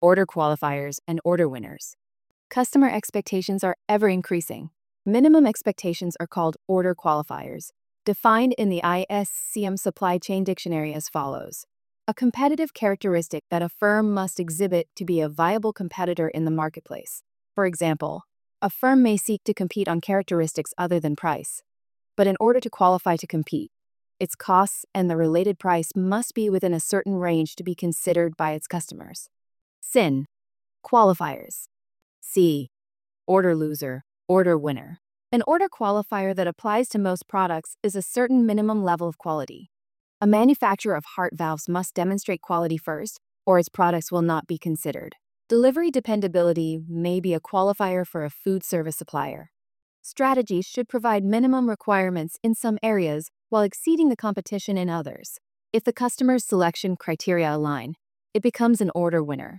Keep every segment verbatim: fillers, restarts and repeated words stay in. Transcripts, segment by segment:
order qualifiers, and order winners. Customer expectations are ever increasing. Minimum expectations are called order qualifiers, defined in the I S C M Supply Chain Dictionary as follows: a competitive characteristic that a firm must exhibit to be a viable competitor in the marketplace. For example, a firm may seek to compete on characteristics other than price, but in order to qualify to compete, its costs and the related price must be within a certain range to be considered by its customers. S I N. Qualifiers. C. Order loser, order winner. An order qualifier that applies to most products is a certain minimum level of quality. A manufacturer of heart valves must demonstrate quality first, or its products will not be considered. Delivery dependability may be a qualifier for a food service supplier. Strategies should provide minimum requirements in some areas while exceeding the competition in others. If the customer's selection criteria align, it becomes an order winner.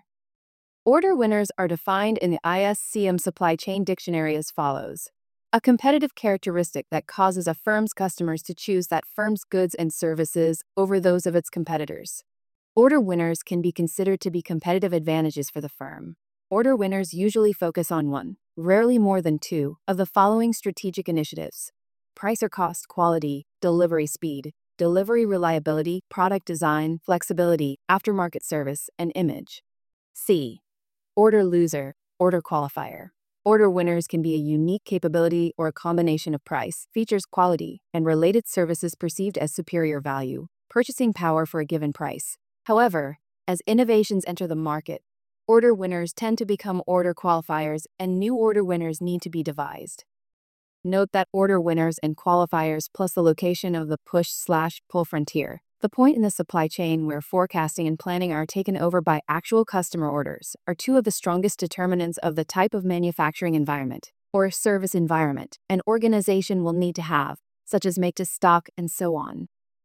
Order winners are defined in the I S C M Supply Chain Dictionary as follows: a competitive characteristic that causes a firm's customers to choose that firm's goods and services over those of its competitors. Order winners can be considered to be competitive advantages for the firm. Order winners usually focus on one, rarely more than two, of the following strategic initiatives: price or cost, quality, delivery speed, delivery reliability, product design, flexibility, aftermarket service, and image. C. Order loser, order qualifier. Order winners can be a unique capability or a combination of price, features, quality, and related services perceived as superior value, purchasing power for a given price. However, as innovations enter the market, order winners tend to become order qualifiers and new order winners need to be devised. Note that order winners and qualifiers plus the location of the push-slash-pull frontier, the point in the supply chain where forecasting and planning are taken over by actual customer orders, are two of the strongest determinants of the type of manufacturing environment or service environment an organization will need to have, such as make to stock and so on.